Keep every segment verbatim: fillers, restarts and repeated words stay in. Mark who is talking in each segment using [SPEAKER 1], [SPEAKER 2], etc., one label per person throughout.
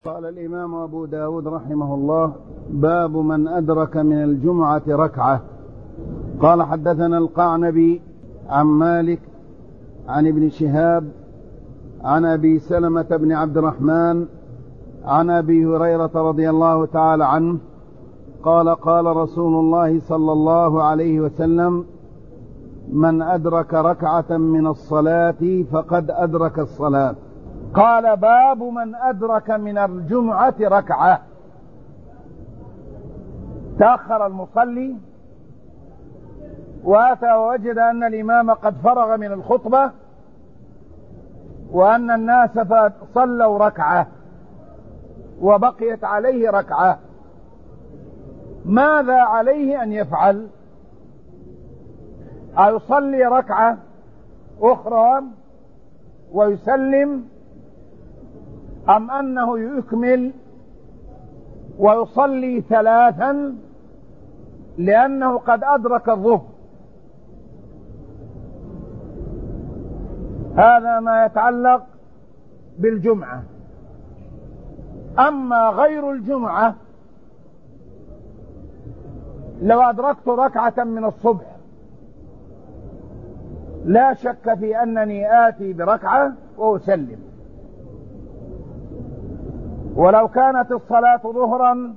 [SPEAKER 1] قال الإمام أبو داود رحمه الله: باب من أدرك من الجمعة ركعة. قال: حدثنا القعنبي عن مالك عن ابن شهاب عن أبي سلمة بن عبد الرحمن عن أبي هريرة رضي الله تعالى عنه قال: قال رسول الله صلى الله عليه وسلم: من أدرك ركعة من الصلاة فقد أدرك الصلاة. قال: باب من أدرك من الجمعة ركعة. تأخر المصلي وأتى ووجد أن الإمام قد فرغ من الخطبة وأن الناس صلوا ركعة وبقيت عليه ركعة، ماذا عليه أن يفعل؟ أيصلي ركعة أخرى ويسلم، أم أنه يكمل ويصلي ثلاثا لأنه قد أدرك الظهر؟ هذا ما يتعلق بالجمعة. أما غير الجمعة، لو أدركت ركعة من الصبح لا شك في أنني آتي بركعة وأسلم، ولو كانت الصلاة ظهرا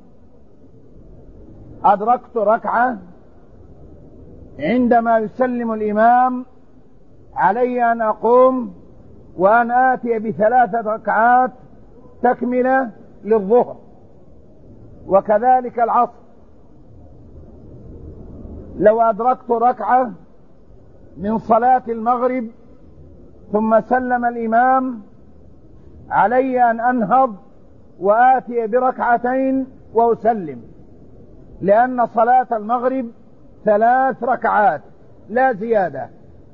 [SPEAKER 1] أدركت ركعة عندما يسلم الإمام، علي أن أقوم وأن آتي بثلاثة ركعات تكملة للظهر، وكذلك العصر. لو أدركت ركعة من صلاة المغرب ثم سلم الإمام، علي أن أنهض وآتي بركعتين وأسلم، لأن صلاة المغرب ثلاث ركعات لا زيادة.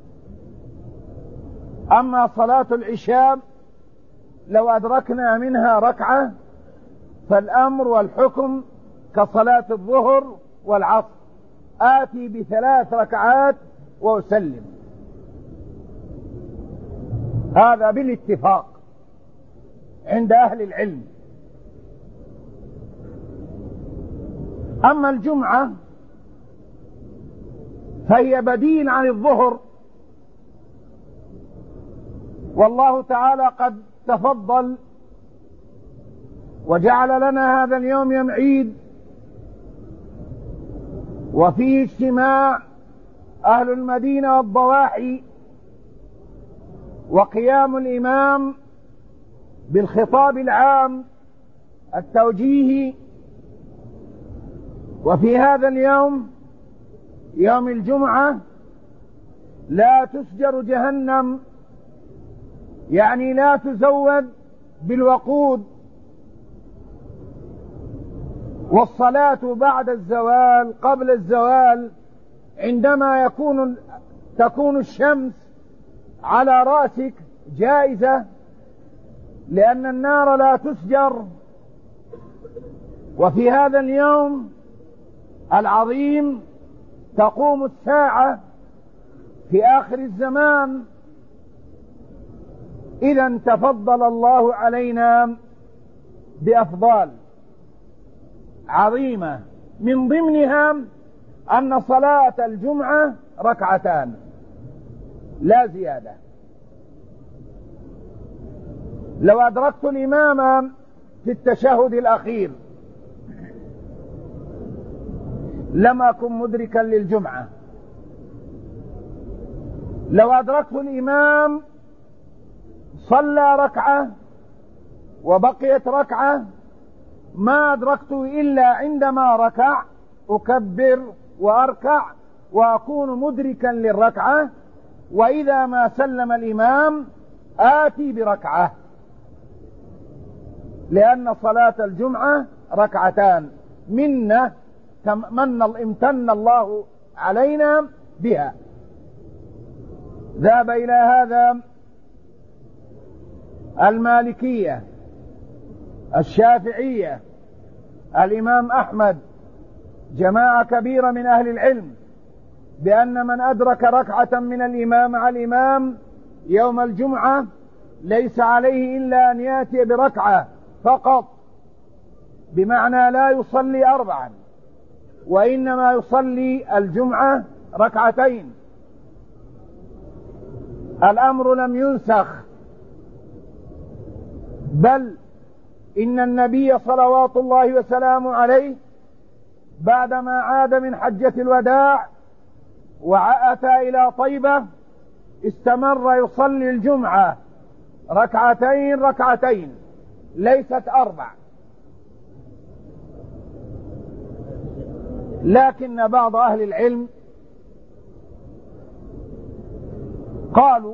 [SPEAKER 1] أما صلاة العشاء لو أدركنا منها ركعة فالأمر والحكم كصلاة الظهر والعصر، آتي بثلاث ركعات وأسلم. هذا بالاتفاق عند أهل العلم. أما الجمعة فهي بديل عن الظهر، والله تعالى قد تفضل وجعل لنا هذا اليوم يوم عيد، وفيه اجتماع أهل المدينة والضواحي، وقيام الإمام بالخطاب العام التوجيهي. وفي هذا اليوم يوم الجمعة لا تسجر جهنم، يعني لا تزود بالوقود، والصلاة بعد الزوال قبل الزوال عندما يكون تكون الشمس على رأسك جائزة، لأن النار لا تسجر. وفي هذا اليوم العظيم تقوم الساعة في آخر الزمان. إذا تفضل الله علينا بأفضال عظيمة، من ضمنها أن صلاة الجمعة ركعتان لا زيادة. لو أدركت الإمام في التشهد الأخير لم أكن مدركا للجمعة. لو أدركت الإمام صلى ركعة وبقيت ركعة، ما أدركته إلا عندما ركع أكبر وأركع وأكون مدركا للركعة، وإذا ما سلم الإمام آتي بركعة، لأن صلاة الجمعة ركعتان منة من امتن الله علينا بها. ذهب إلى هذا المالكية، الشافعية، الإمام أحمد، جماعة كبيرة من أهل العلم، بأن من أدرك ركعة من الإمام مع الإمام يوم الجمعة ليس عليه إلا أن يأتي بركعة فقط بمعنى لا يصلي أربعا، وإنما يصلي الجمعة ركعتين. الأمر لم ينسخ، بل إن النبي صلوات الله وسلامه عليه بعدما عاد من حجة الوداع وأتى إلى طيبة استمر يصلي الجمعة ركعتين ركعتين ليست أربع. لكن بعض أهل العلم قالوا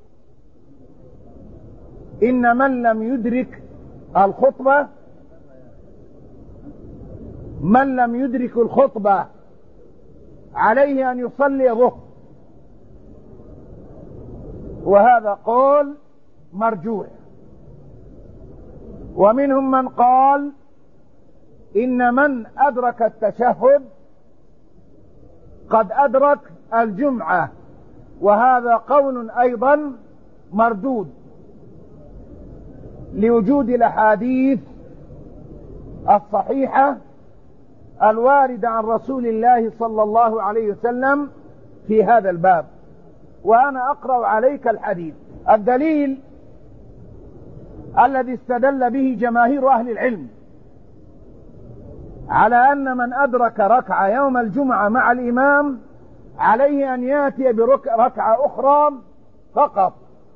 [SPEAKER 1] إن من لم يدرك الخطبة من لم يدرك الخطبة عليه أن يصلي الظهر، وهذا قول مرجوح. ومنهم من قال إن من أدرك التشهد قد أدرك الجمعة، وهذا قول أيضا مردود لوجود الأحاديث الصحيحة الواردة عن رسول الله صلى الله عليه وسلم في هذا الباب. وأنا أقرأ عليك الحديث. الدليل الذي استدل به جماهير أهل العلم على أن من أدرك ركعة يوم الجمعة مع الإمام عليه أن يأتي بركعة أخرى فقط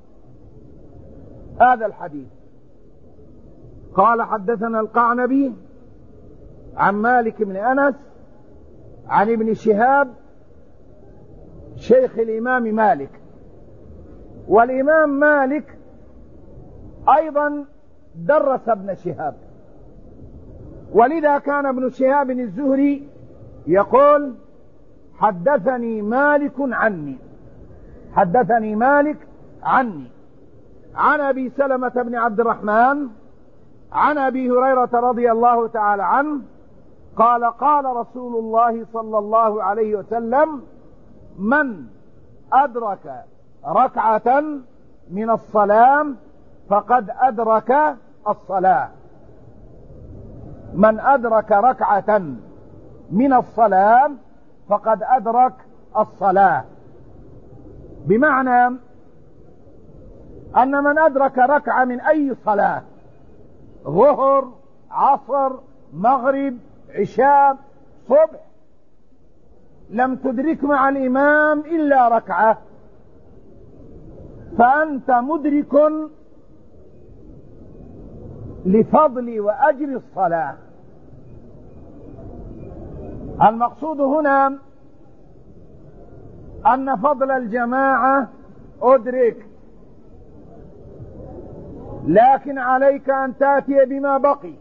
[SPEAKER 1] هذا الحديث. قال حدثنا القعنبي عن مالك بن أنس عن ابن شهاب شيخ الإمام مالك. والإمام مالك أيضا درس ابن شهاب، ولذا كان ابن شهاب الزهري يقول حدثني مالك عني حدثني مالك عني عن أبي سلمة بن عبد الرحمن عن أبي هريرة رضي الله تعالى عنه قال قال رسول الله صلى الله عليه وسلم من أدرك ركعة من الصلاة فقد أدرك الصلاة. من أدرك ركعة من الصلاة فقد أدرك الصلاة، بمعنى أن من أدرك ركعة من أي صلاة ظهر عصر مغرب عشاء صبح لم تدرك مع الإمام إلا ركعة فأنت مدرك لفضل وأجر الصلاة. المقصود هنا أن فضل الجماعة أدرك، لكن عليك أن تأتي بما بقي.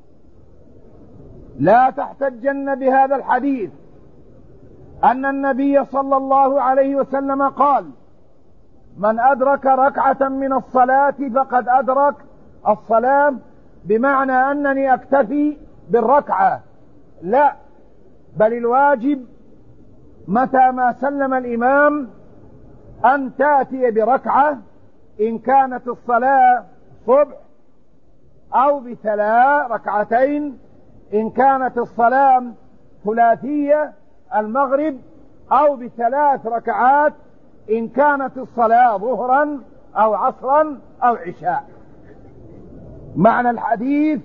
[SPEAKER 1] لا تحتجن بهذا الحديث أن النبي صلى الله عليه وسلم قال من أدرك ركعة من الصلاة فقد أدرك الصلاة، بمعنى أنني أكتفي بالركعة. لا، بل الواجب متى ما سلم الإمام أن تأتي بركعة إن كانت الصلاة صبح، أو بثلاث ركعتين إن كانت الصلاة ثلاثية المغرب، أو بثلاث ركعات إن كانت الصلاة ظهرا أو عصرا أو عشاء. معنى الحديث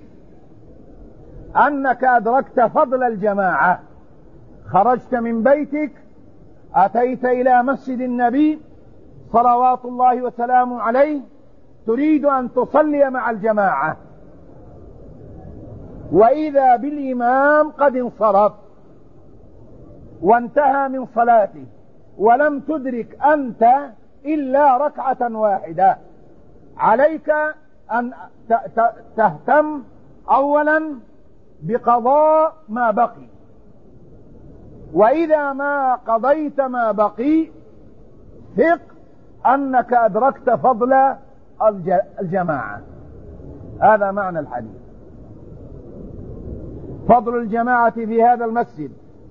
[SPEAKER 1] أنك أدركت فضل الجماعة، خرجت من بيتك أتيت إلى مسجد النبي صلوات الله وسلامه عليه تريد أن تصلي مع الجماعة، وإذا بالإمام قد انصرف وانتهى من صلاته ولم تدرك أنت إلا ركعة واحدة، عليك أن تهتم أولا بقضاء ما بقي، وإذا ما قضيت ما بقي ثق أنك أدركت فضل الجماعة. هذا معنى الحديث، فضل الجماعة في هذا المسجد،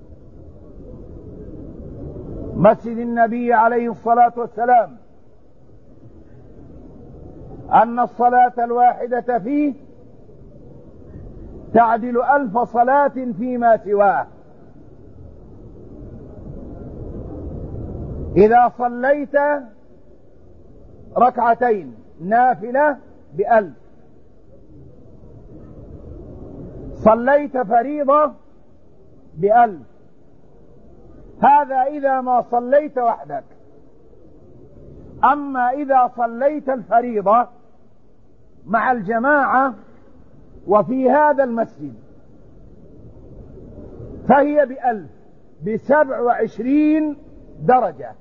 [SPEAKER 1] مسجد النبي عليه الصلاة والسلام، أن الصلاة الواحدة فيه تعدل ألف صلاة فيما سواه. إذا صليت ركعتين نافلة بألف، صليت فريضة بألف. هذا إذا ما صليت وحدك. أما إذا صليت الفريضة مع الجماعة وفي هذا المسجد فهي بألف، بسبع وعشرين درجة.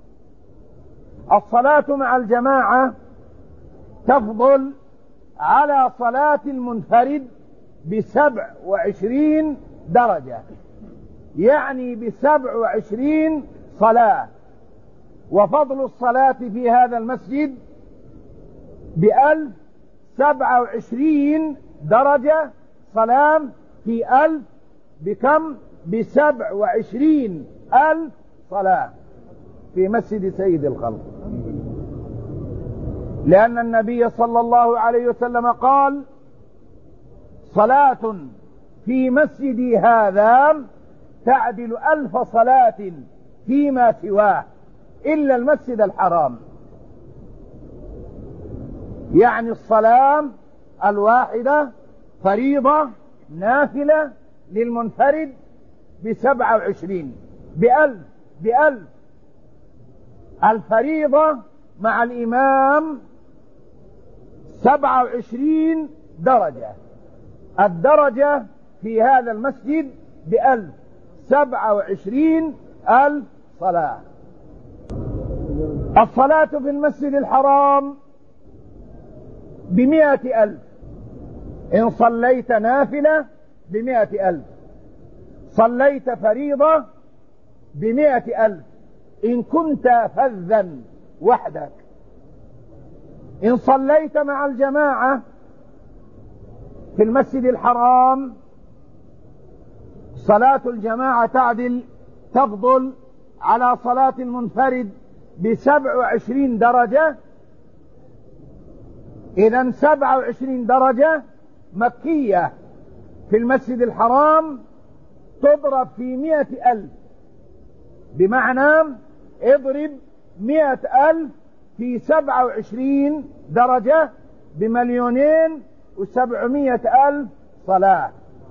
[SPEAKER 1] الصلاة مع الجماعة تفضل على صلاة المنفرد بسبع وعشرين درجة، يعني بسبع وعشرين صلاة. وفضل الصلاة في هذا المسجد بألف سبعة وعشرين درجة صلاة في ألف بكم؟ بسبع وعشرين ألف صلاة في مسجد سيد الخلق. لأن النبي صلى الله عليه وسلم قال: صلاة في مسجدي هذا تعدل ألف صلاة فيما سواه إلا المسجد الحرام. يعني الصلاة الواحدة فريضة نافلة للمنفرد بسبعة وعشرين بألف بألف. الفريضة مع الإمام سبعة وعشرين درجة. الدرجة في هذا المسجد بألف، سبعة وعشرين ألف صلاة. الصلاة في المسجد الحرام بمئة ألف. إن صليت نافلة بمئة ألف، صليت فريضة بمئة ألف إن كنت فذا وحدك. إن صليت مع الجماعة في المسجد الحرام صلاة الجماعة تعدل تفضل على صلاة المنفرد بسبع وعشرين درجة. إذن سبع وعشرين درجة مكية في المسجد الحرام تضرب في مئة ألف، بمعنى اضرب مئة ألف في سبعة وعشرين درجة بمليونين وسبعمائة ألف صلاة.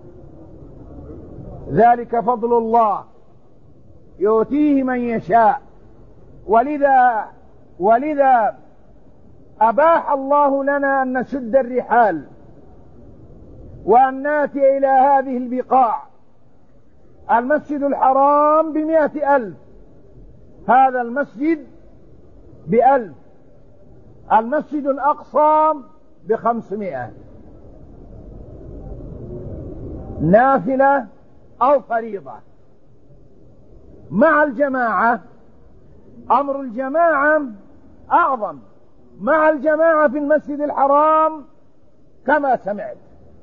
[SPEAKER 1] ذلك فضل الله يؤتيه من يشاء. ولذا ولذا أباح الله لنا أن نشد الرحال وأن ناتي إلى هذه البقاع. المسجد الحرام بمئة ألف، هذا المسجد بألف. المسجد الأقصى بخمسمائة، نافلة أو فريضة. مع الجماعة أمر الجماعة أعظم. مع الجماعة في المسجد الحرام كما سمعت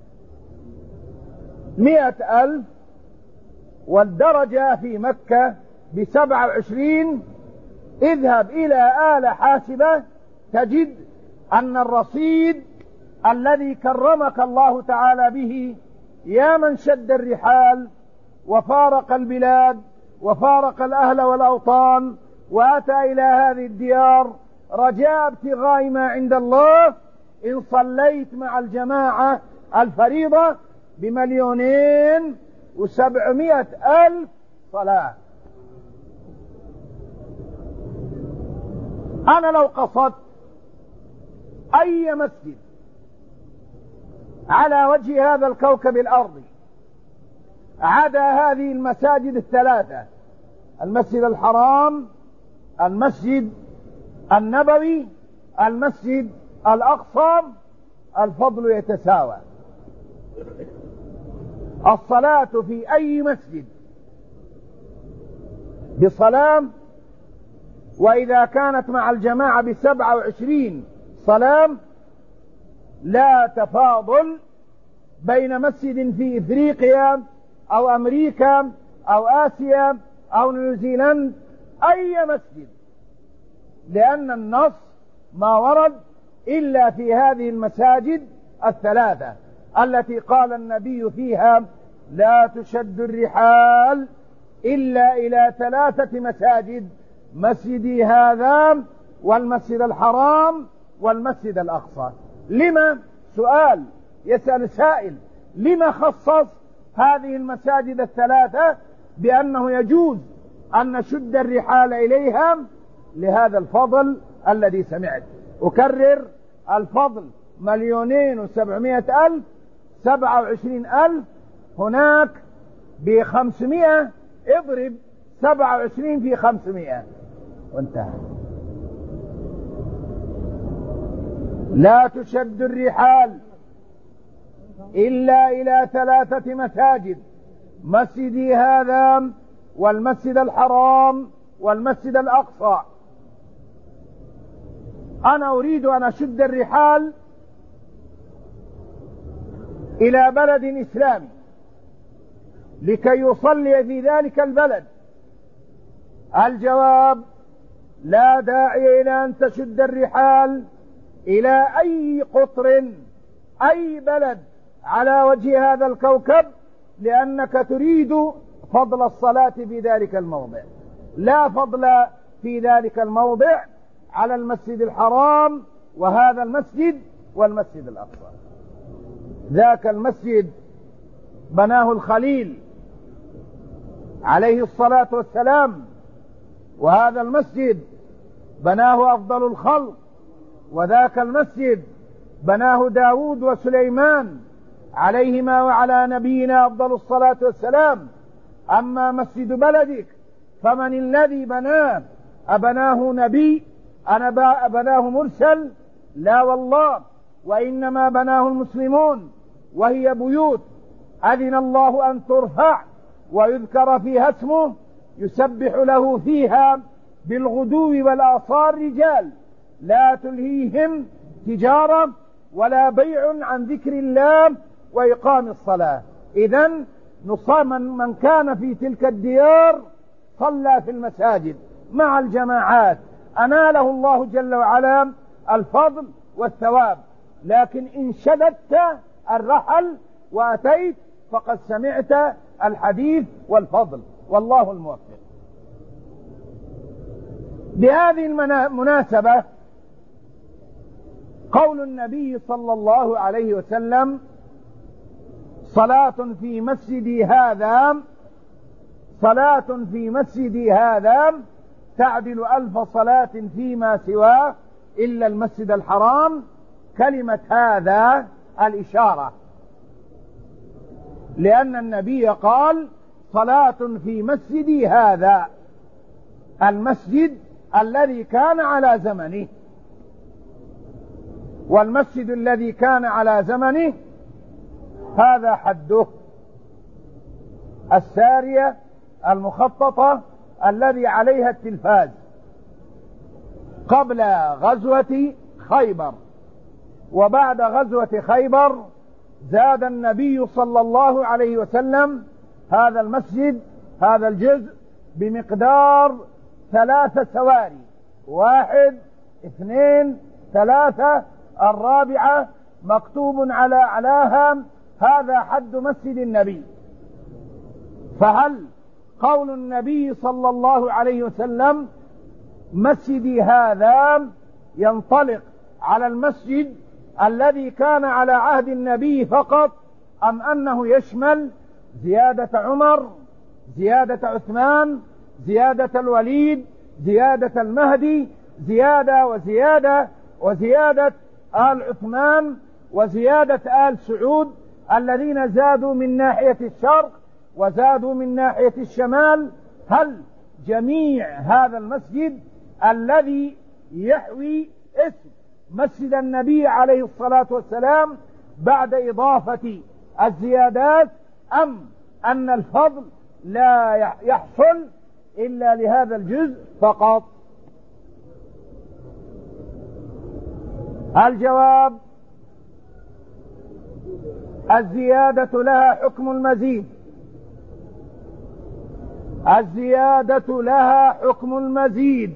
[SPEAKER 1] مئة ألف، والدرجة في مكة بسبعة وعشرين. اذهب إلى آلة حاسبة تجد أن الرصيد الذي كرمك الله تعالى به يا من شد الرحال وفارق البلاد وفارق الأهل والأوطان وأتى إلى هذه الديار رجاء ابتغاء ما عند الله، إن صليت مع الجماعة الفريضة بمليونين وسبعمائة ألف صلاة. أنا لو قصدت أي مسجد على وجه هذا الكوكب الأرضي عدا هذه المساجد الثلاثة، المسجد الحرام، المسجد النبوي، المسجد الأقصى، الفضل يتساوى. الصلاة في أي مسجد بصلاة، وإذا كانت مع الجماعة بسبعة وعشرين صلاة، لا تفاضل بين مسجد في إفريقيا أو أمريكا أو آسيا أو نيوزيلند، أي مسجد، لأن النص ما ورد إلا في هذه المساجد الثلاثة. التي قال النبي فيها لا تشد الرحال إلا إلى ثلاثة مساجد: مسجدي هذا والمسجد الحرام والمسجد الأقصى. لما؟ سؤال يسأل سائل: لما خصص هذه المساجد الثلاثة بأنه يجوز أن نشد الرحال إليها؟ لهذا الفضل الذي سمعت. أكرر: الفضل مليونين وسبعمائة ألف، سبعة وعشرين ألف. هناك بخمسمائة، اضرب سبعة وعشرين في خمسمائة وانتهى. لا تشد الرحال إلا إلى ثلاثة مساجد: مسجدي هذا والمسجد الحرام والمسجد الأقصى. أنا أريد أن أشد الرحال إلى بلد إسلامي لكي يصلي في ذلك البلد. الجواب: لا داعي إلى أن تشد الرحال إلى أي قطر، أي بلد على وجه هذا الكوكب، لأنك تريد فضل الصلاة في ذلك الموضع. لا فضل في ذلك الموضع على المسجد الحرام وهذا المسجد والمسجد الأقصى. ذاك المسجد بناه الخليل عليه الصلاة والسلام، وهذا المسجد بناه أفضل الخلق، وذاك المسجد بناه داود وسليمان عليهما وعلى نبينا أفضل الصلاة والسلام. أما مسجد بلدك فمن الذي بناه؟ أبناه نبي؟ أنا أبناه مرسل؟ لا والله، وإنما بناه المسلمون، وهي بيوت أذن الله أن ترفع ويذكر فيها اسمه، يسبح له فيها بالغدو والآصال رجال لا تلهيهم تجارة ولا بيع عن ذكر الله وإقام الصلاة. إذن نصام من كان في تلك الديار صلى في المساجد مع الجماعات أناله الله جل وعلا الفضل والثواب. لكن إن شددت الرحل وأتيت فقد سمعت الحديث والفضل، والله الموفق. بهذه المناسبة قول النبي صلى الله عليه وسلم: صلاة في مسجدي هذا صلاة في مسجدي هذا تعدل ألف صلاة فيما سواه إلا المسجد الحرام. كلمة هذا الإشارة، لأن النبي قال: صلاة في مسجدي هذا، المسجد الذي كان على زمنه، والمسجد الذي كان على زمنه هذا حده السارية المخططة الذي عليها التلفاز قبل غزوة خيبر. وبعد غزوة خيبر زاد النبي صلى الله عليه وسلم هذا المسجد، هذا الجزء، بمقدار ثلاثة سواري: واحد، اثنين، ثلاثة، الرابعة مكتوب على أعلاها هذا حد مسجد النبي. فهل قول النبي صلى الله عليه وسلم مسجدي هذا ينطلق على المسجد الذي كان على عهد النبي فقط، أم أنه يشمل زيادة عمر، زيادة عثمان، زيادة الوليد، زيادة المهدي، زيادة وزيادة وزيادة آل عثمان وزيادة آل سعود الذين زادوا من ناحية الشرق وزادوا من ناحية الشمال؟ هل جميع هذا المسجد الذي يحوي اسم مسجد النبي عليه الصلاة والسلام بعد إضافة الزيادات، أم أن الفضل لا يحصل إلا لهذا الجزء فقط؟ الجواب: الزيادة لها حكم المزيد، الزيادة لها حكم المزيد.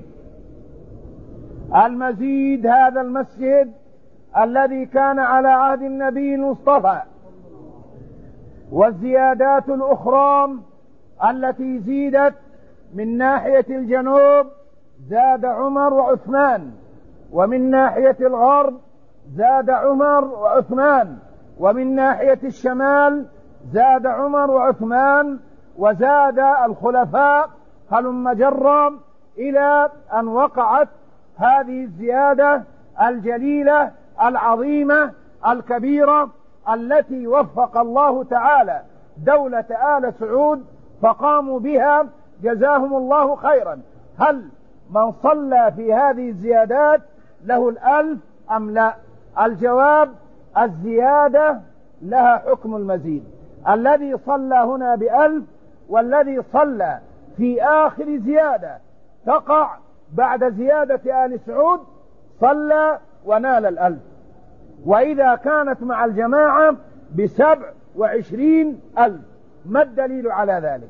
[SPEAKER 1] المزيد هذا المسجد الذي كان على عهد النبي المصطفى
[SPEAKER 2] والزيادات الأخرى التي زيدت من ناحية الجنوب زاد عمر وعثمان، ومن ناحية الغرب زاد عمر وعثمان، ومن ناحية الشمال زاد عمر وعثمان، وزاد الخلفاء هلم جرا إلى أن وقعت هذه الزيادة الجليلة العظيمة الكبيرة التي وفق الله تعالى دولة آل سعود فقاموا بها جزاهم الله خيرا. هل من صلى في هذه الزيادات له الألف أم لا؟ الجواب: الزيادة لها حكم المزيد. الذي صلى هنا بألف والذي صلى في آخر زيادة تقع بعد زيادة آل سعود صلى ونال الألف، وإذا كانت مع الجماعة بسبع وعشرين ألف. ما الدليل على ذلك؟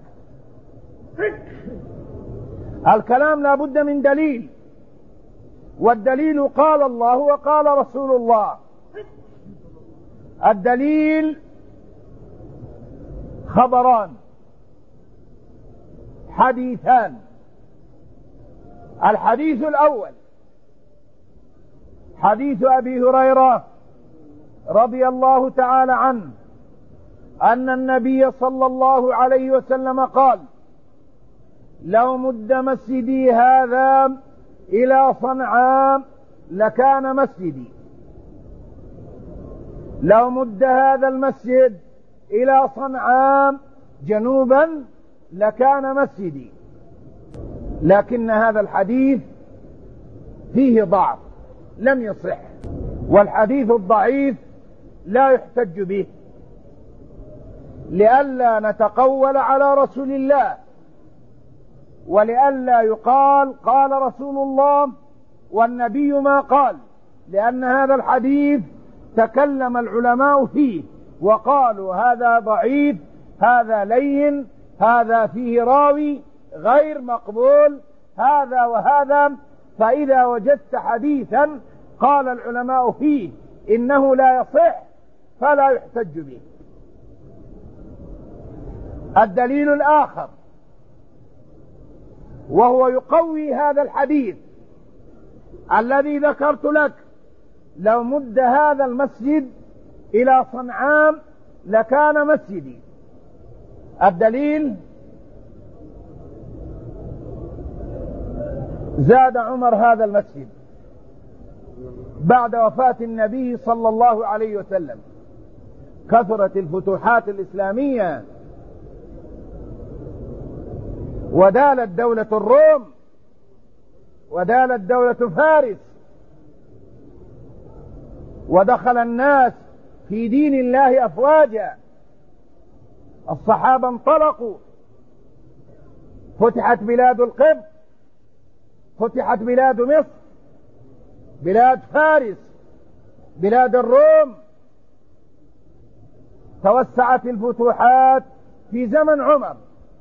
[SPEAKER 2] الكلام لا بد من دليل، والدليل قال الله وقال رسول الله. الدليل خبران حديثان. الحديث الأول حديث أبي هريرة رضي الله تعالى عنه أن النبي صلى الله عليه وسلم قال: لو مد مسجدي هذا إلى صنعاء لكان مسجدي. لو مد هذا المسجد إلى صنعاء جنوبا لكان مسجدي. لكن هذا الحديث فيه ضعف لم يصح، والحديث الضعيف لا يحتج به، لئلا نتقول على رسول الله، ولئلا يقال قال رسول الله والنبي ما قال، لأن هذا الحديث تكلم العلماء فيه وقالوا هذا ضعيف، هذا لين، هذا فيه راوي غير مقبول، هذا وهذا. فإذا وجدت حديثا قال العلماء فيه إنه لا يصح فلا يحتج به. الدليل الآخر وهو يقوي هذا الحديث الذي ذكرت لك: لو مد هذا المسجد إلى صنعاء لكان مسجدي. الدليل: زاد عمر هذا المسجد بعد وفاة النبي صلى الله عليه وسلم. كثرت الفتوحات الإسلامية، ودالت دولة الروم، ودالت دولة فارس، ودخل الناس في دين الله أفواجا. الصحابة انطلقوا، فتحت بلاد القبط، فتحت بلاد مصر، بلاد فارس، بلاد الروم، توسعت الفتوحات في زمن عمر.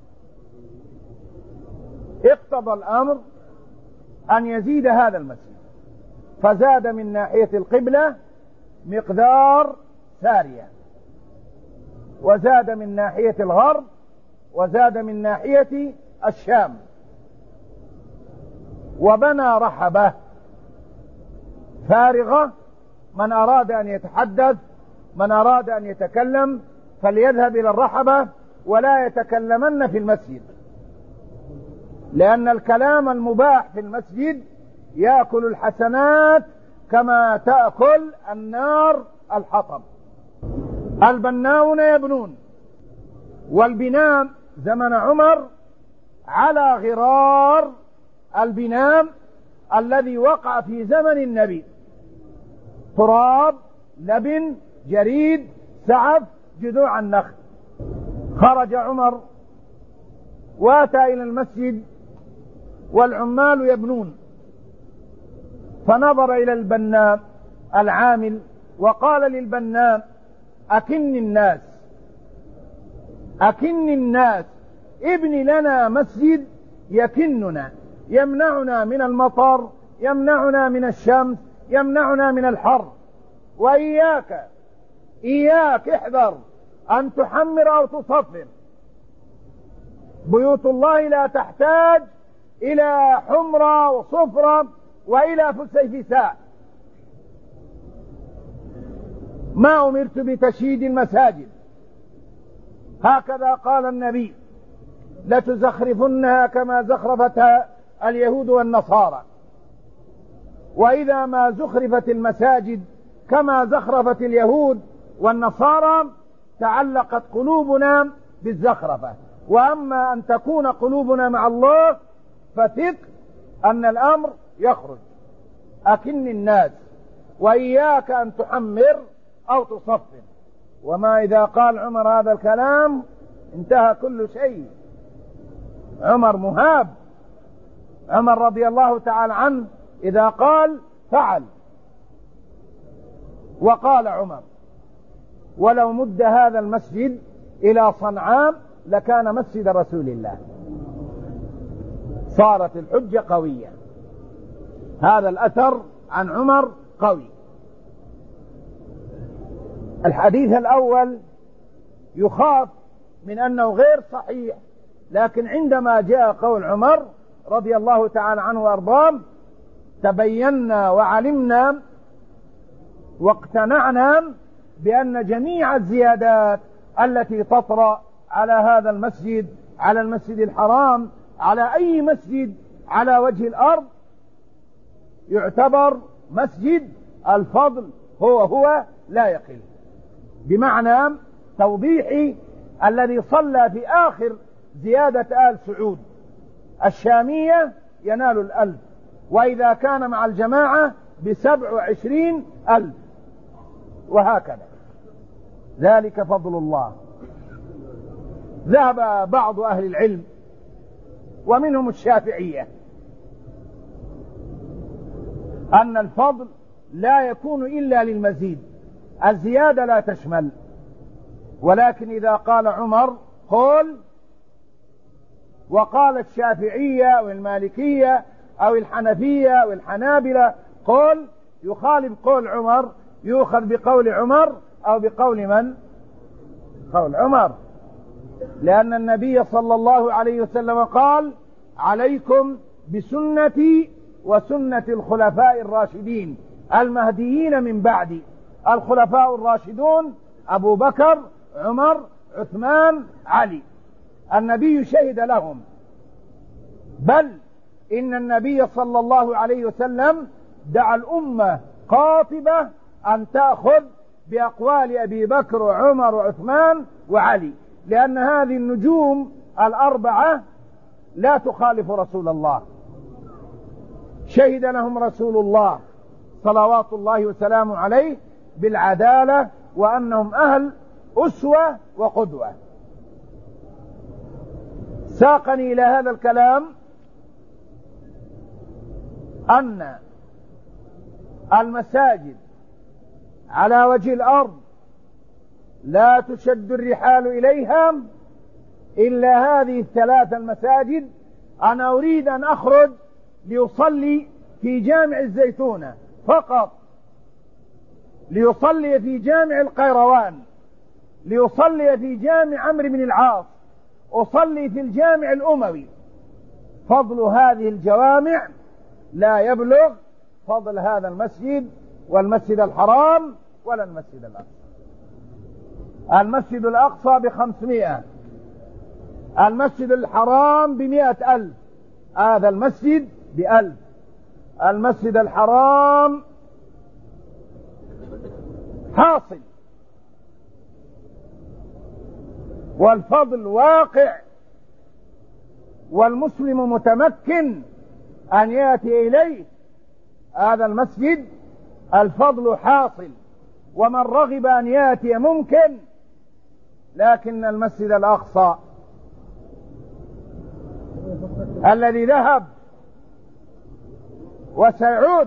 [SPEAKER 2] اقتضى الأمر أن يزيد هذا المسجد، فزاد من ناحية القبلة مقدار سارية، وزاد من ناحية الغرب، وزاد من ناحية الشام، وبنى رحبة فارغة. من أراد أن يتحدث، من أراد أن يتكلم فليذهب إلى الرحبة ولا يتكلمن في المسجد، لأن الكلام المباح في المسجد يأكل الحسنات كما تأكل النار الحطب. البناون يبنون، والبناء زمن عمر على غرار البناء الذي وقع في زمن النبي: تراب، لبن، جريد، سعف، جذوع النخل. خرج عمر واتى إلى المسجد والعمال يبنون، فنظر إلى البناء العامل وقال للبناء: أكن الناس أكن الناس ابن لنا مسجد يكننا، يمنعنا من المطر، يمنعنا من الشمس، يمنعنا من الحر. وإياك إياك احذر أن تحمر أو تصفر. بيوت الله لا تحتاج إلى حمرة وصفرة وإلى فسيفساء. ما أمرت بتشييد المساجد، هكذا قال النبي: لتزخرفنها كما زخرفتها اليهود والنصارى. وإذا ما زخرفت المساجد كما زخرفت اليهود والنصارى تعلقت قلوبنا بالزخرفة. وأما أن تكون قلوبنا مع الله فثق أن الأمر يخرج. أكن الناس وإياك أن تحمر أو تصفر. وما إذا قال عمر هذا الكلام انتهى كل شيء. عمر مهاب، عمر رضي الله تعالى عنه إذا قال فعل. وقال عمر: ولو مد هذا المسجد إلى صنعاء لكان مسجد رسول الله. صارت الحجة قوية. هذا الأثر عن عمر قوي. الحديث الأول يخاف من أنه غير صحيح، لكن عندما جاء قول عمر رضي الله تعالى عنه وأرضاه تبينا وعلمنا واقتنعنا بأن جميع الزيادات التي تطرأ على هذا المسجد، على المسجد الحرام، على أي مسجد على وجه الأرض، يعتبر مسجد الفضل هو هو لا يقل. بمعنى توضيحي الذي صلى في آخر زيادة آل سعود الشامية ينال الألف، وإذا كان مع الجماعة بسبع وعشرين ألف، وهكذا. ذلك فضل الله. ذهب بعض أهل العلم ومنهم الشافعية أن الفضل لا يكون إلا للمزيد، الزيادة لا تشمل. ولكن إذا قال عمر قل، وقال الشافعية أو المالكية أو الحنفية أو الحنابلة قل، يخالف قول عمر، يؤخذ بقول عمر أو بقول من؟ قول عمر. لأن النبي صلى الله عليه وسلم قال: عليكم بسنتي وسنة الخلفاء الراشدين المهديين من بعدي. الخلفاء الراشدون أبو بكر، عمر، عثمان، علي. النبي شهد لهم، بل إن النبي صلى الله عليه وسلم دعا الأمة قاطبة أن تأخذ بأقوال أبي بكر وعمر وعثمان وعلي، لأن هذه النجوم الأربعة لا تخالف رسول الله. شهد لهم رسول الله صلوات الله وسلامه عليه بالعدالة، وأنهم أهل أسوة وقدوة. ساقني إلى هذا الكلام أن المساجد على وجه الأرض لا تشد الرحال إليها إلا هذه الثلاث المساجد. أنا أريد أن أخرج ليصلي في جامع الزيتونة فقط، ليصلي في جامع القيروان، ليصلي في جامع عمرو بن العاص، أصلي في الجامع الأموي. فضل هذه الجوامع لا يبلغ فضل هذا المسجد والمسجد الحرام ولا المسجد الأقصى. المسجد الأقصى بخمسمائة، المسجد الحرام بمائة ألف، هذا المسجد بألف. المسجد الحرام حاصل والفضل واقع، والمسلم متمكن أن يأتي إليه. هذا المسجد الفضل حاصل، ومن رغب أن يأتي ممكن. لكن المسجد الأقصى الذي ذهب وسيعود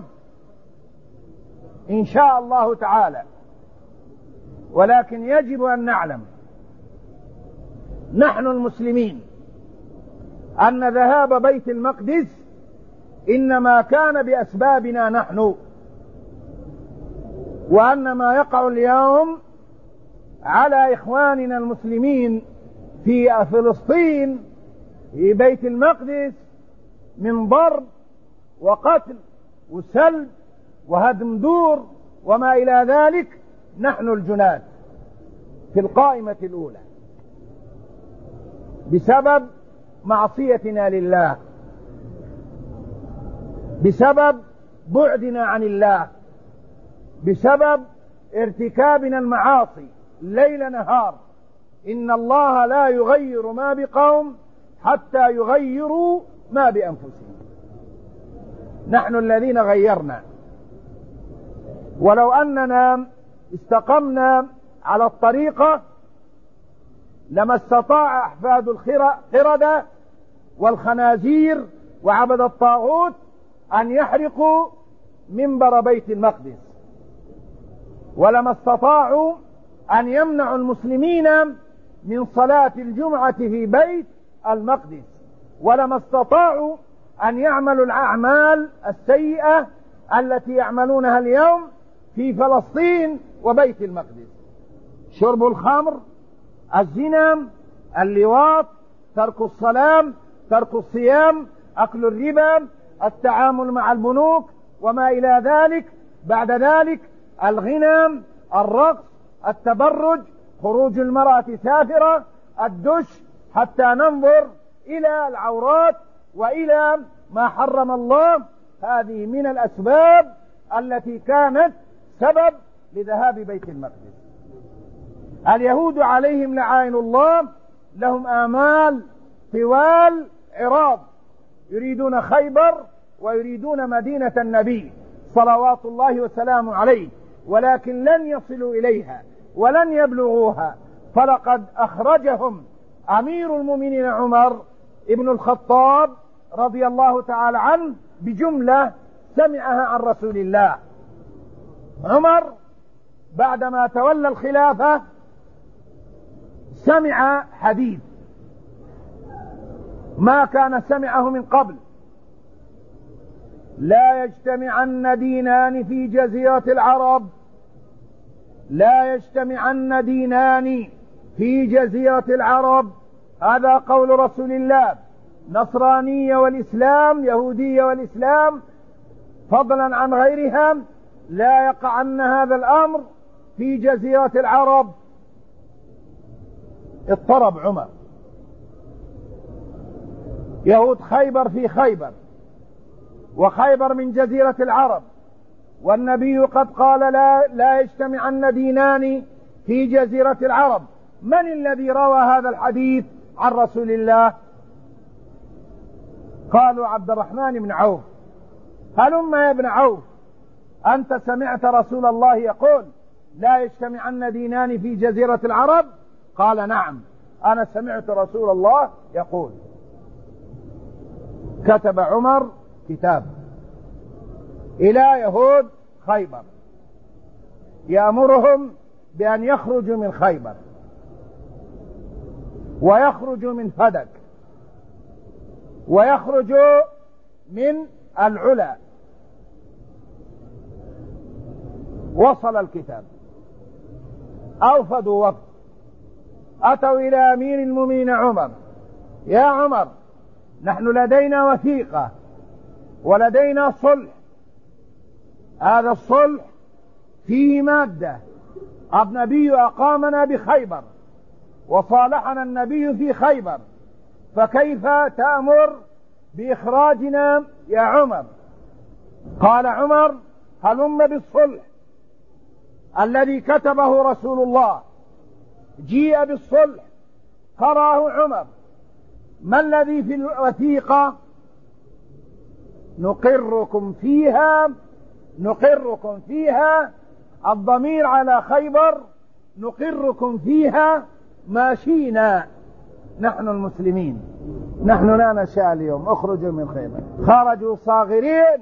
[SPEAKER 2] إن شاء الله تعالى، ولكن يجب أن نعلم نحن المسلمين أن ذهاب بيت المقدس إنما كان بأسبابنا نحن، وأن ما يقع اليوم على إخواننا المسلمين في فلسطين في بيت المقدس من ضرب وقتل وسلب وهدم دور وما إلى ذلك، نحن الجناد في القائمة الأولى بسبب معصيتنا لله، بسبب بعدنا عن الله، بسبب ارتكابنا المعاصي ليل نهار. إن الله لا يغير ما بقوم حتى يغيروا ما بأنفسهم. نحن الذين غيرنا. ولو أننا استقمنا على الطريقة لما استطاع أحفاد القردة والخنازير وعبد الطاغوت أن يحرقوا منبر بيت المقدس، ولما استطاعوا أن يمنعوا المسلمين من صلاة الجمعة في بيت المقدس، ولما استطاعوا أن يعملوا الأعمال السيئة التي يعملونها اليوم في فلسطين وبيت المقدس: شرب الخمر، الزنا، اللواط، ترك الصلاة، ترك الصيام، أكل الربا، التعامل مع البنوك وما إلى ذلك. بعد ذلك الغنى، الرقص، التبرج، خروج المرأة سافرة، الدش، حتى ننظر إلى العورات وإلى ما حرم الله. هذه من الأسباب التي كانت سبب لذهاب بيت المقدس. اليهود عليهم لعائن الله لهم آمال طوال عراض، يريدون خيبر ويريدون مدينة النبي صلوات الله وسلامه عليه، ولكن لن يصلوا إليها ولن يبلغوها. فلقد أخرجهم أمير المؤمنين عمر ابن الخطاب رضي الله تعالى عنه بجملة سمعها عن رسول الله. عمر بعدما تولى الخلافة سمع حديث ما كان سمعه من قبل: لا يجتمعن دينان في جزيرة العرب، لا يجتمعن دينان في جزيرة العرب. هذا قول رسول الله. نصرانية والإسلام، يهودية والإسلام، فضلا عن غيرها، لا يقعن هذا الأمر في جزيرة العرب. اضطرب عمر. يهود خيبر في خيبر، وخيبر من جزيرة العرب، والنبي قد قال لا, لا يجتمعن دينان في جزيرة العرب. من الذي روى هذا الحديث عن رسول الله؟ قالوا عبد الرحمن بن عوف. هلم يا ابن عوف، أنت سمعت رسول الله يقول لا يجتمعن دينان في جزيرة العرب؟ قال نعم، أنا سمعت رسول الله يقول. كتب عمر كتاب إلى يهود خيبر يأمرهم بأن يخرجوا من خيبر ويخرجوا من فدك ويخرجوا من العلا. وصل الكتاب، أوفدوا وفد، أتوا إلى أمير المؤمنين عمر: يا عمر، نحن لدينا وثيقة ولدينا صلح. هذا الصلح فيه مادة: النبي أقامنا بخيبر وصالحنا النبي في خيبر، فكيف تأمر بإخراجنا يا عمر؟ قال عمر: هلم بالصلح الذي كتبه رسول الله. جيء بالصلح، قرأه عمر. ما الذي في الوثيقة؟ نقركم فيها نقركم فيها الضمير على خيبر، نقركم فيها ما شئنا نحن المسلمين، نحن لا نشاء اليوم، اخرجوا من خيبر. خرجوا صاغرين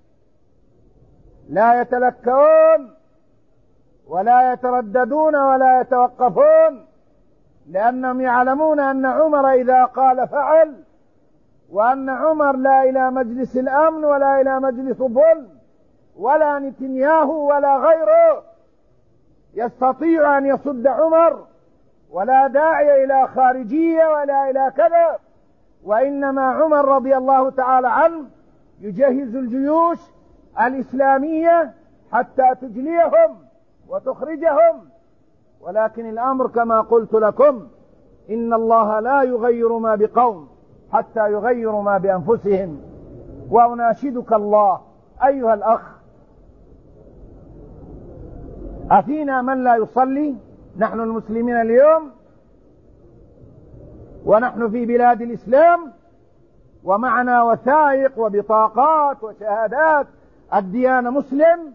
[SPEAKER 2] لا يتلكؤون ولا يترددون ولا يتوقفون، لأنهم يعلمون أن عمر إذا قال فعل، وأن عمر لا إلى مجلس الأمن ولا إلى مجلس الظلم ولا نتنياهو ولا غيره، يستطيع أن يصد عمر، ولا داعي إلى خارجية ولا إلى كذا، وإنما عمر رضي الله تعالى عنه يجهز الجيوش الإسلامية حتى تجليهم وتخرجهم. ولكن الأمر كما قلت لكم، إن الله لا يغير ما بقوم حتى يغيروا ما بأنفسهم. وأناشدك الله أيها الأخ، أفينا من لا يصلي؟ نحن المسلمين اليوم ونحن في بلاد الإسلام ومعنا وثائق وبطاقات وشهادات الديانة مسلم،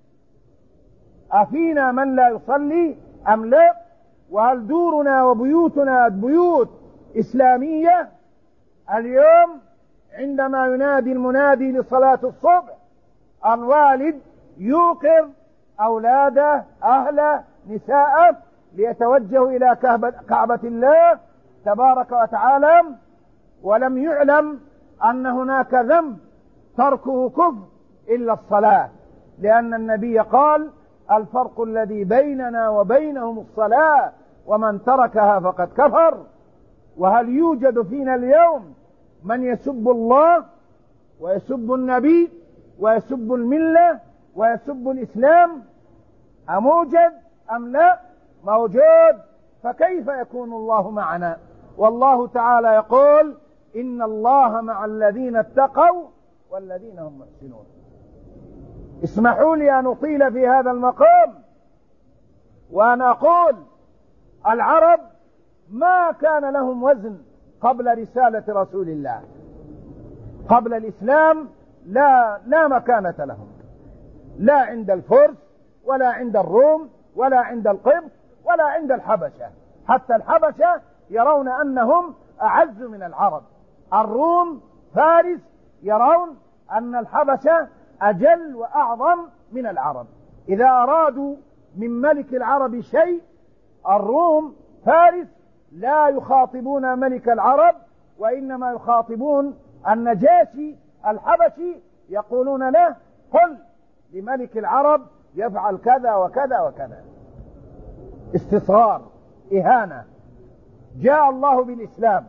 [SPEAKER 2] أفينا من لا يصلي أم لا؟ وهل دورنا وبيوتنا بيوت إسلامية؟ اليوم عندما ينادي المنادي لصلاة الصبح، الوالد يوقظ أولاده أهله نساءه ليتوجهوا إلى كعبة الله تبارك وتعالى، ولم يعلم أن هناك ذنب تركه كفر إلا الصلاة، لأن النبي قال: الفرق الذي بيننا وبينهم الصلاة، ومن تركها فقد كفر. وهل يوجد فينا اليوم من يسب الله ويسب النبي ويسب الملة ويسب الإسلام؟ أموجد أم لا؟ موجود. فكيف يكون الله معنا؟ والله تعالى يقول: إن الله مع الذين اتقوا والذين هم محسنون. اسمحوا لي أن أطيل في هذا المقام وأن أقول: العرب ما كان لهم وزن قبل رسالة رسول الله، قبل الإسلام لا لا مكانة لهم، لا عند الفرس ولا عند الروم ولا عند القبط ولا عند الحبشة. حتى الحبشة يرون أنهم أعز من العرب. الروم فارس يرون أن الحبشة أجل وأعظم من العرب. إذا أرادوا من ملك العرب شيء، الروم فارس لا يخاطبون ملك العرب، وإنما يخاطبون النجاشي الحبشي، يقولون له: قل لملك العرب يفعل كذا وكذا وكذا. استصغار، إهانة. جاء الله بالإسلام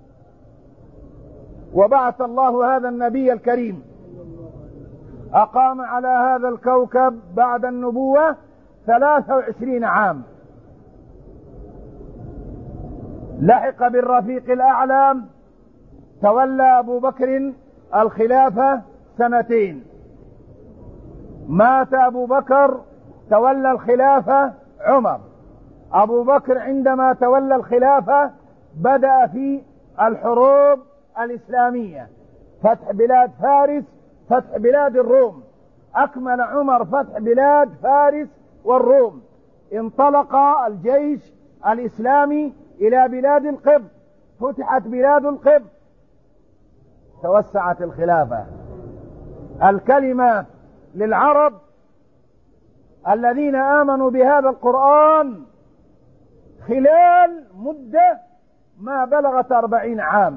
[SPEAKER 2] وبعث الله هذا النبي الكريم، أقام على هذا الكوكب بعد النبوة ثلاثة وعشرين عام، لحق بالرفيق الأعلى، تولى أبو بكر الخلافة سنتين، مات أبو بكر، تولى الخلافة عمر. أبو بكر عندما تولى الخلافة بدأ في الحروب الإسلامية، فتح بلاد فارس، فتح بلاد الروم. أكمل عمر فتح بلاد فارس والروم، انطلق الجيش الإسلامي إلى بلاد القبط، فتحت بلاد القبط، توسعت الخلافة. الكلمة للعرب الذين آمنوا بهذا القرآن خلال مدة ما بلغت أربعين عام.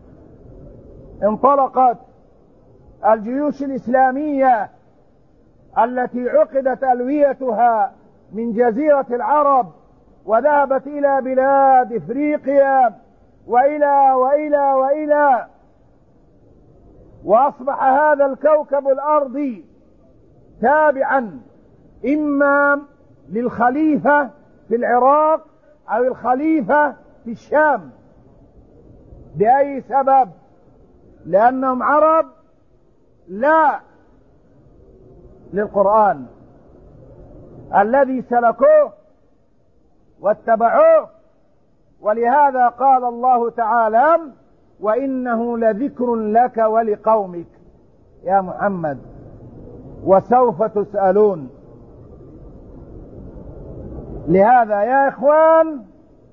[SPEAKER 2] انطلقت الجيوش الإسلامية التي عقدت ألويتها من جزيرة العرب وذهبت إلى بلاد إفريقيا وإلى وإلى وإلى، وأصبح هذا الكوكب الأرضي تابعا إما للخليفة في العراق أو الخليفة في الشام. بأي سبب؟ لأنهم عرب لا للقرآن الذي سلكوه واتبعوه. ولهذا قال الله تعالى: وإنه لذكر لك ولقومك يا محمد وسوف تسألون. لهذا يا إخوان،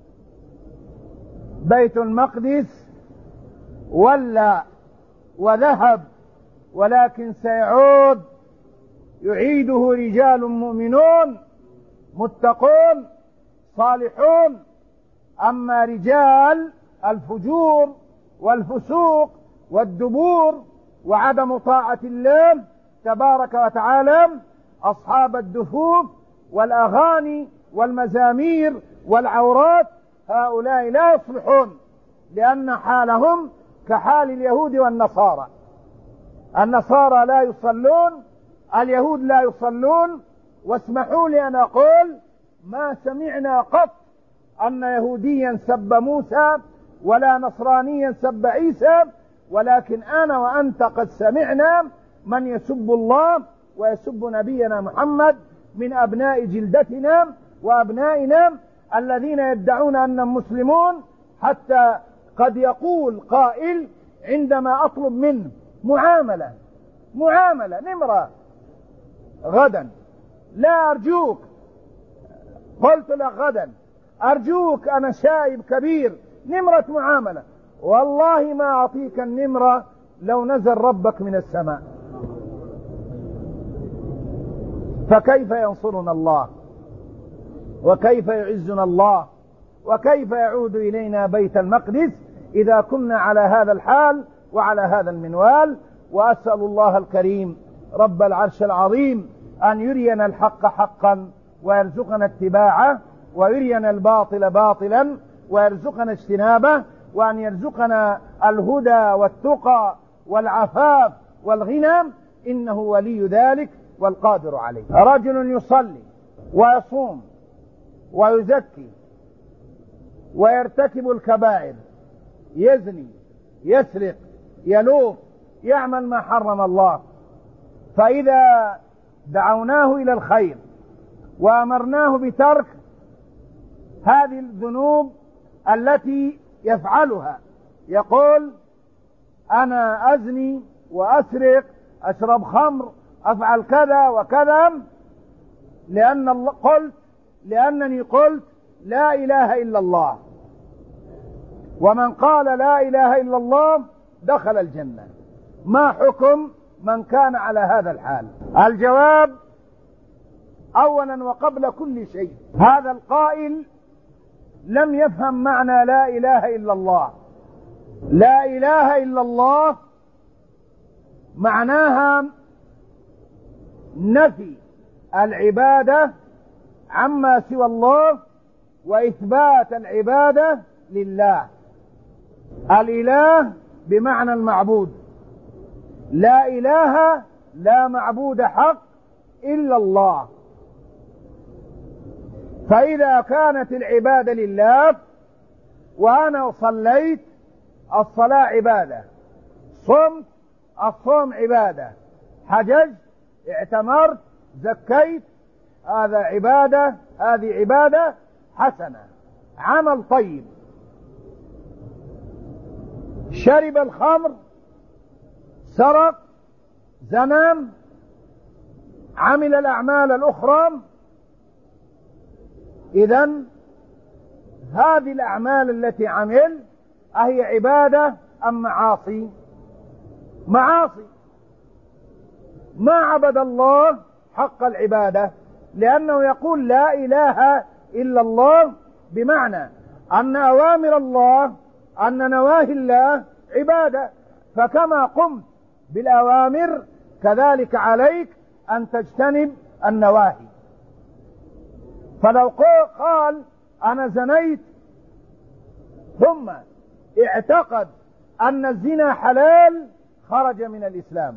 [SPEAKER 2] بيت المقدس ولى وذهب، ولكن سيعود، يعيده رجال مؤمنون متقون صالحون. أما رجال الفجور والفسوق والدبور وعدم طاعة الله تبارك وتعالى، أصحاب الدفوف والأغاني والمزامير والعورات، هؤلاء لا يصلحون، لأن حالهم كحال اليهود والنصارى. النصارى لا يصلون، اليهود لا يصلون. واسمحوا لي أن أقول ما سمعنا قط أن يهوديا سب موسى ولا نصرانيا سب عيسى، ولكن أنا وأنت قد سمعنا من يسب الله ويسب نبينا محمد من أبناء جلدتنا وأبنائنا الذين يدعون أنهم مسلمون، حتى قد يقول قائل عندما أطلب منه معاملة معاملة نمرة غدا، لا أرجوك، قلت لك غدا أرجوك أنا شايب كبير، نمرة معاملة، والله ما أعطيك النمرة لو نزل ربك من السماء. فكيف ينصرنا الله؟ وكيف يعزنا الله؟ وكيف يعود إلينا بيت المقدس إذا كنا على هذا الحال وعلى هذا المنوال؟ وأسأل الله الكريم رب العرش العظيم أن يرينا الحق حقا ويرزقنا اتباعه، ويرينا الباطل باطلا ويرزقنا اجتنابه، وأن يرزقنا الهدى والتقى والعفاف والغنى، إنه ولي ذلك والقادر عليه. رجل يصلي ويصوم ويزكي ويرتكب الكبائر، يزني يسرق يلوط يعمل ما حرم الله، فإذا دعوناه إلى الخير وأمرناه بترك هذه الذنوب التي يفعلها، يقول أنا أزني وأسرق أشرب خمر أفعل كذا وكذا لأن الله قلت لأنني قلت لا إله إلا الله، ومن قال لا إله إلا الله دخل الجنة. ما حكم من كان على هذا الحال؟ الجواب أولا وقبل كل شيء، هذا القائل لم يفهم معنى لا إله إلا الله. لا إله إلا الله معناها نفي العبادة عما سوى الله وإثبات العبادة لله. الإله بمعنى المعبود، لا إله لا معبود حق إلا الله. فإذا كانت العبادة لله، وأنا صليت الصلاة عبادة، صمت الصوم عبادة، حججت اعتمرت زكيت، هذا عبادة، هذه عبادة حسنة، عمل طيب. شرب الخمر، سرق، زنى، عمل الأعمال الأخرى، إذن هذه الأعمال التي عمل أهي عبادة أم معاصي؟ معاصي. ما عبد الله حق العبادة، لأنه يقول لا إله إلا الله، بمعنى أن أوامر الله أن نواهي الله عبادة، فكما قمت بالأوامر كذلك عليك أن تجتنب النواهي. فلو قال أنا زنيت ثم اعتقد أن الزنا حلال خرج من الإسلام،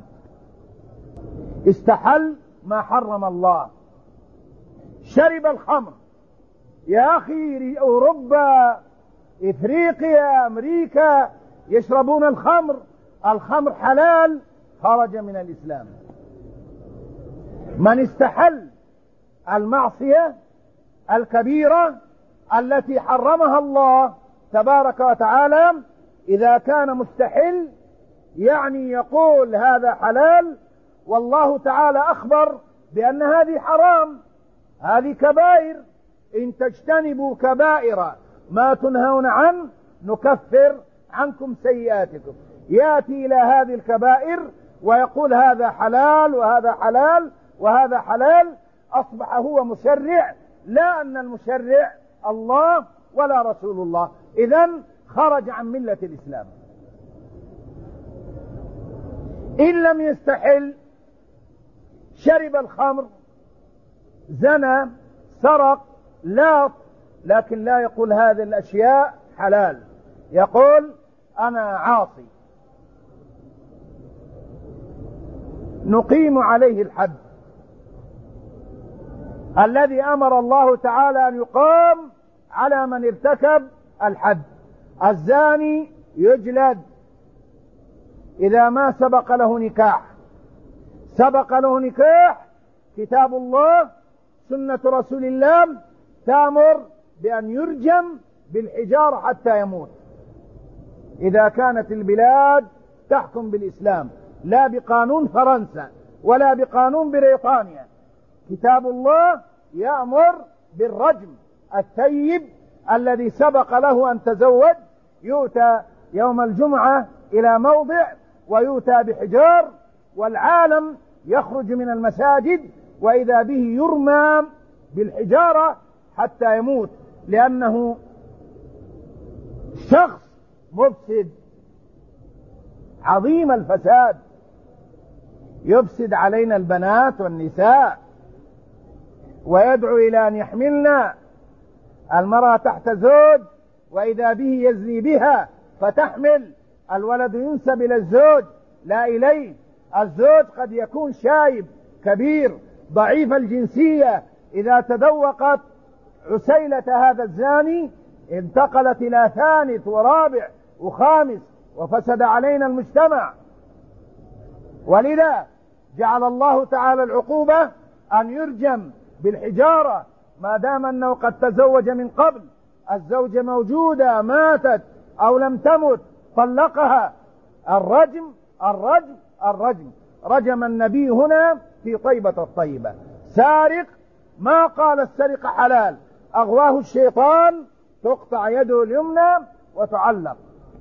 [SPEAKER 2] استحل ما حرم الله. شرب الخمر، يا أخي أوروبا إفريقيا أمريكا يشربون الخمر، الخمر حلال خرج من الإسلام. من استحل المعصية الكبيرة التي حرمها الله تبارك وتعالى، إذا كان مستحل يعني يقول هذا حلال، والله تعالى أخبر بأن هذه حرام، هذه كبائر، إن تجتنبوا كبائر ما تنهون عنه نكفر عنكم سيئاتكم. يأتي إلى هذه الكبائر ويقول هذا حلال وهذا حلال وهذا حلال، أصبح هو مشرع، لا أن المشرع الله ولا رسول الله، إذن خرج عن ملة الإسلام. إن لم يستحل، شرب الخمر، زنى، سرق لاط، لكن لا يقول هذه الأشياء حلال، يقول أنا عاصي، نقيم عليه الحد الذي أمر الله تعالى أن يقام على من ارتكب الحد. الزاني يجلد إذا ما سبق له نكاح. سبق له نكاح، كتاب الله سنة رسول الله تأمر بأن يرجم بالحجارة حتى يموت، إذا كانت البلاد تحكم بالإسلام، لا بقانون فرنسا ولا بقانون بريطانيا. كتاب الله يأمر بالرجم. الثيب الذي سبق له أن تزوج يؤتى يوم الجمعة إلى موضع ويؤتى بحجار، والعالم يخرج من المساجد وإذا به يرمى بالحجارة حتى يموت، لأنه شخص مفسد عظيم الفساد، يفسد علينا البنات والنساء ويدعو إلى أن يحملنا. المرأة تحت زوج وإذا به يزني بها فتحمل، الولد ينسب إلى الزوج لا إليه. الزوج قد يكون شايب كبير ضعيف الجنسية، إذا تذوقت عسيلة هذا الزاني انتقلت إلى ثالث ورابع وخامس وفسد علينا المجتمع. ولذا جعل الله تعالى العقوبة أن يرجم بالحجارة ما دام أنه قد تزوج من قبل، الزوجة موجودة ماتت أو لم تمت طلقها. الرجم الرجم الرجم. رجم النبي هنا في طيبة الطيبة. سارق ما قال السرقة حلال، أغواه الشيطان، تقطع يده اليمنى وتعلق.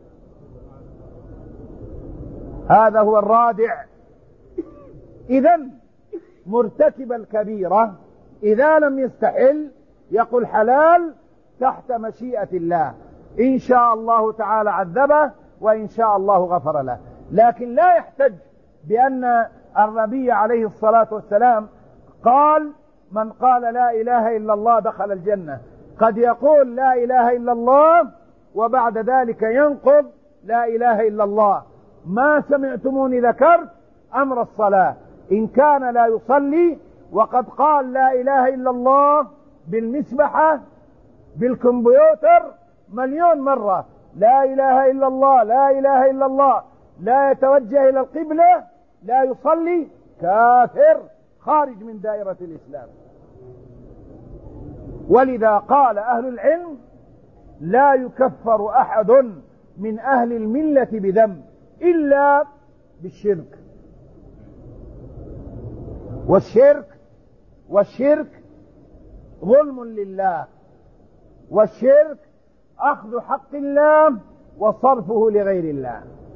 [SPEAKER 2] هذا هو الرادع. إذن مرتكب الكبيرة إذا لم يستحل يقول حلال تحت مشيئة الله، إن شاء الله تعالى عذبه وإن شاء الله غفر له. لكن لا يحتج بأن النبي عليه الصلاة والسلام قال من قال لا إله إلا الله دخل الجنة. قد يقول لا إله إلا الله وبعد ذلك ينقض لا إله إلا الله. ما سمعتموني ذكرت أمر الصلاة، إن كان لا يصلي وقد قال لا إله إلا الله بالمسبحة بالكمبيوتر مليون مرة، لا إله إلا الله لا إله إلا الله، لا يتوجه إلى القبلة، لا يصلي، كافر خارج من دائرة الإسلام. ولذا قال أهل العلم لا يكفر أحد من أهل الملة بذنب إلا بالشرك. والشرك والشرك ظلم لله، والشرك أخذ حق الله وصرفه لغير الله.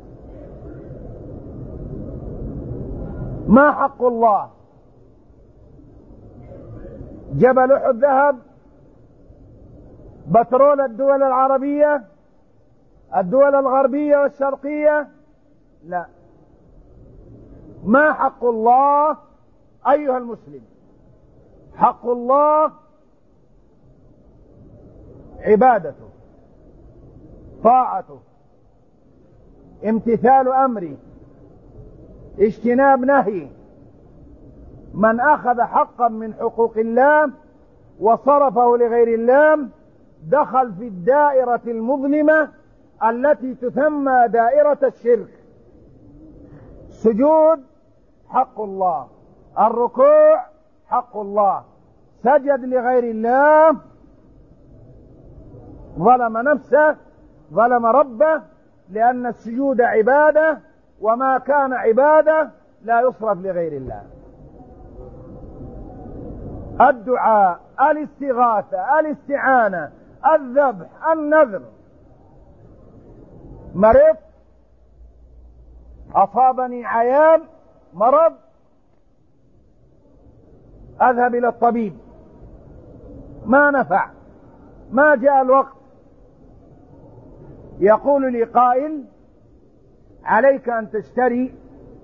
[SPEAKER 2] ما حق الله؟ جبل أحد ذهب؟ بترول الدول العربية، الدول الغربية والشرقية؟ لا. ما حق الله أيها المسلم؟ حق الله عبادته، طاعته، امتثال أمره، اجتناب نهي. من أخذ حقا من حقوق الله وصرفه لغير الله دخل في الدائرة المظلمة التي تسمى دائرة الشرك. السجود حق الله، الركوع حق الله، سجد لغير الله ظلم نفسه، ظلم ربه، لأن السجود عبادة وما كان عبادة لا يصرف لغير الله. الدعاء، الاستغاثة، الاستعانة، الذبح، النذر. مرض، أصابني عيان مرض، أذهب إلى الطبيب، ما نفع، ما جاء الوقت. يقول لي قائل عليك أن تشتري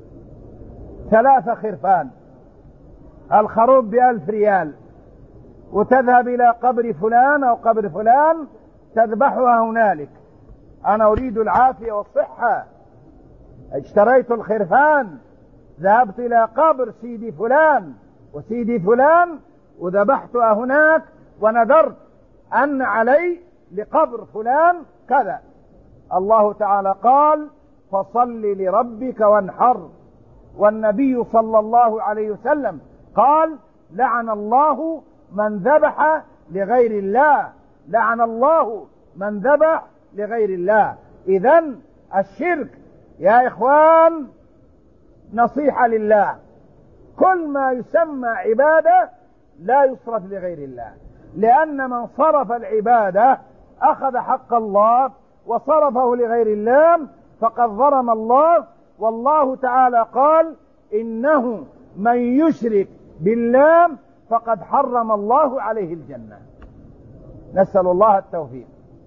[SPEAKER 2] ثلاثة خرفان، الخروف بألف ريال وتذهب إلى قبر فلان أو قبر فلان تذبحها هنالك. أنا أريد العافية والصحة، اشتريت الخرفان، ذهبت إلى قبر سيدي فلان وسيدي فلان وذبحتها هناك ونذرت أن علي لقبر فلان كذا. الله تعالى قال: فصل لربك وانحر. والنبي صلى الله عليه وسلم قال: لعن الله من ذبح لغير الله، لعن الله من ذبح لغير الله. إذن الشرك يا إخوان نصيحة لله، كل ما يسمى عبادة لا يصرف لغير الله، لأن من صرف العبادة أخذ حق الله وصرفه لغير الله فقد ظلم الله. والله تعالى قال: إنه من يشرك بالله فقد حرم الله عليه الجنة. نسأل الله التوفيق.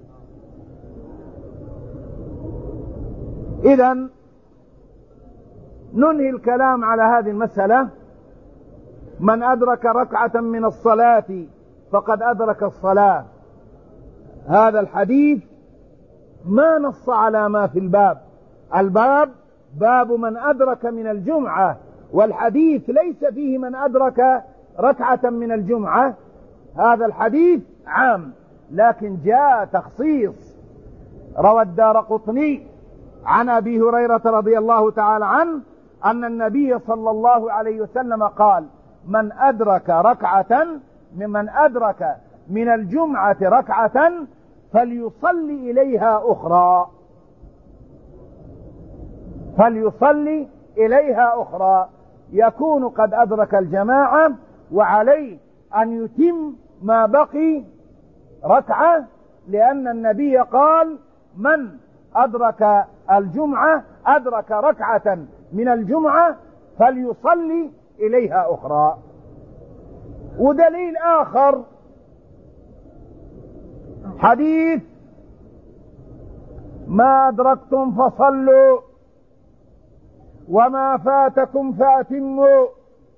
[SPEAKER 2] إذن ننهي الكلام على هذه المسألة. من أدرك ركعة من الصلاة فقد أدرك الصلاة. هذا الحديث ما نص على ما في الباب. الباب باب من أدرك من الجمعة، والحديث ليس فيه من أدرك ركعة من الجمعة. هذا الحديث عام، لكن جاء تخصيص. روى الدارقطني عن أبي هريرة رضي الله تعالى عنه أن النبي صلى الله عليه وسلم قال: من أدرك ركعة ممن أدرك من الجمعة ركعة فليصلي إليها أخرى، فليصلي إليها أخرى، يكون قد أدرك الجماعة وعليه أن يتم ما بقي ركعة، لأن النبي قال: من أدرك الجمعة أدرك ركعة من الجمعة فليصلي إليها أخرى. ودليل آخر حديث: ما أدركتم فصلوا وما فاتكم فأتموا.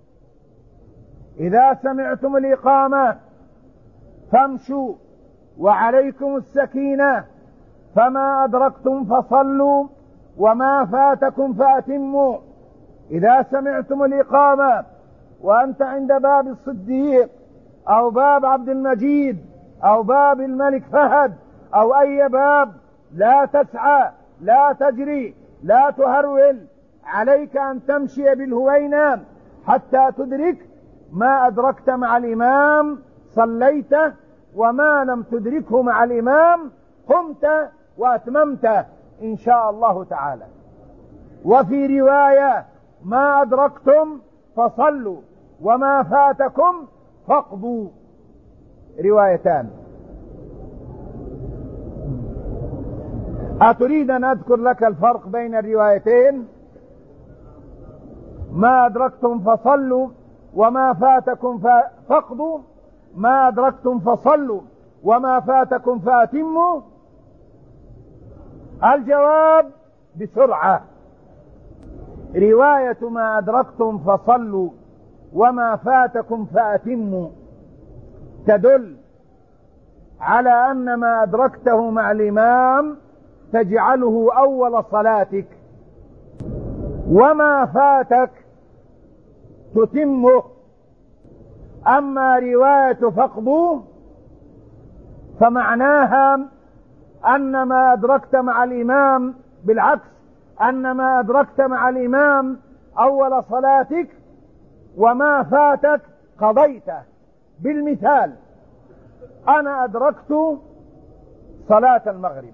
[SPEAKER 2] إذا سمعتم الإقامة فامشوا وعليكم السكينة، فما أدركتم فصلوا وما فاتكم فأتموا. إذا سمعتم الإقامة وأنت عند باب الصديق أو باب عبد المجيد أو باب الملك فهد أو أي باب، لا تسعى، لا تجري، لا تهرول، عليك أن تمشي بالهوينة حتى تدرك ما أدركت مع الإمام صليته، وما لم تدركه مع الإمام قمت وأتممته إن شاء الله تعالى. وفي رواية: ما أدركتم فصلوا وما فاتكم فاقضوا. روايتان. أتريد أن أذكر لك الفرق بين الروايتين؟ ما أدركتم فصلوا وما فاتكم فاقضوا، ما أدركتم فصلوا وما فاتكم فأتموا. الجواب بسرعة: رواية ما أدركتم فصلوا وما فاتكم فأتموا تدل على أن ما أدركته مع الإمام تجعله أول صلاتك، وما فاتك تتمه. أما رواية فاقضوا فمعناها أن ما أدركت مع الإمام بالعكس، أن ما أدركت مع الإمام أول صلاتك وما فاتك قضيته. بالمثال: أنا أدركت صلاة المغرب،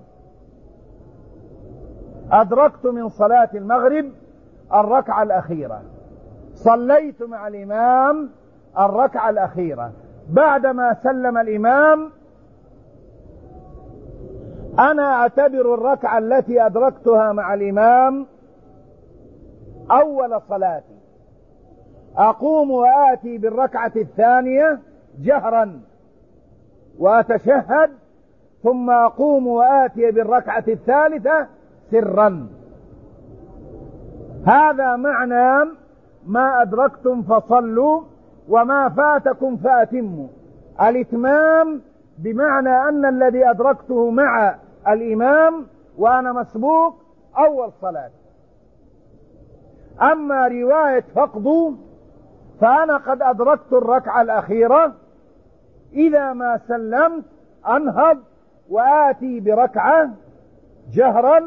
[SPEAKER 2] أدركت من صلاة المغرب الركعة الأخيرة، صليت مع الإمام الركعة الأخيرة. بعدما سلم الإمام أنا أعتبر الركعة التي أدركتها مع الإمام أول صلاتي، أقوم وآتي بالركعة الثانية جهرا وأتشهد، ثم أقوم وآتي بالركعة الثالثة سرا. هذا معنى ما أدركتم فصلوا وما فاتكم فأتموا. الإتمام بمعنى أن الذي أدركته مع الإمام وأنا مسبوق أول صلاة. أما رواية فقد فأنا قد أدركت الركعة الأخيرة، إذا ما سلمت أنهض وآتي بركعة جهرا.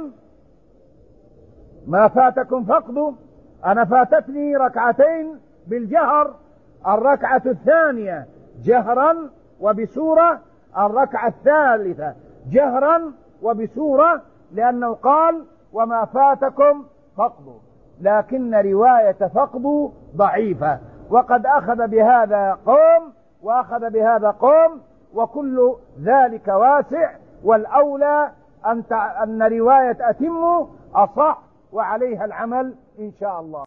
[SPEAKER 2] ما فاتكم فقد، أنا فاتتني ركعتين بالجهر، الركعة الثانية جهرا وبسورة، الركعة الثالثة جهرا وبسورة، لأنه قال وما فاتكم فقد. لكن رواية فقد ضعيفة، وقد أخذ بهذا قوم وأخذ بهذا قوم، وكل ذلك واسع، والأولى أن رواية أتم أصح وعليها العمل إن شاء الله.